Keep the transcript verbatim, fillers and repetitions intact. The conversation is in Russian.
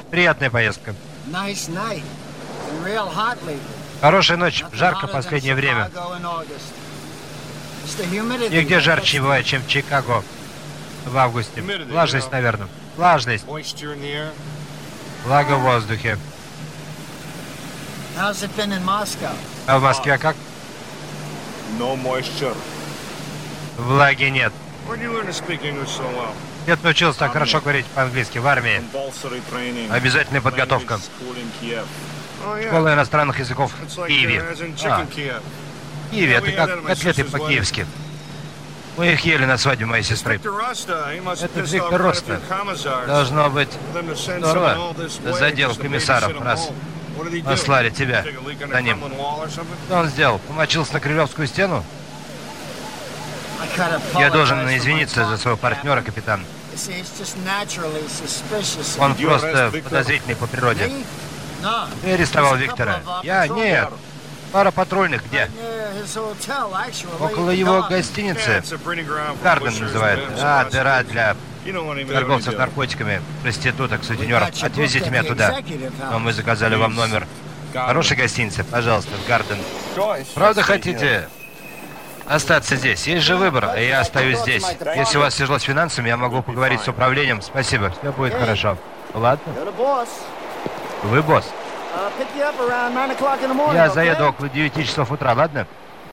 Приятная поездка. Хорошая ночь. Жарко в последнее время. Нигде жарче не бывает, чем в Чикаго в августе. Влажность, наверное. Влажность. Влага в воздухе. А в Москве как? Влаги нет. Дед научился так хорошо говорить по-английски в армии. Обязательная подготовка. Школа иностранных языков в Киеве. А, в Киеве, это как котлеты по-киевски. Мы их ели на свадьбе моей сестры. Это Виктор Роста. Должно быть здорово. Задел комиссаров, раз послали тебя за ним. Что он сделал? Помочился на Кремлевскую стену? Я должен извиниться за своего партнера, капитан. Он просто подозрительный по природе. Ты арестовал Виктора? Я? Нет. Пара патрульных где? Около его гостиницы. Гарден называют. А, дыра для торговцев наркотиками, проституток, сутенеров. Отвезите меня туда. Но мы заказали вам номер. Хорошей гостиницы, пожалуйста, в Гарден. Правда хотите остаться здесь? Есть же выбор, а я остаюсь здесь. Если у вас тяжело с финансами, я могу поговорить с управлением. Спасибо, все будет хорошо. Ладно? Вы босс. Я заеду около девяти часов утра, ладно?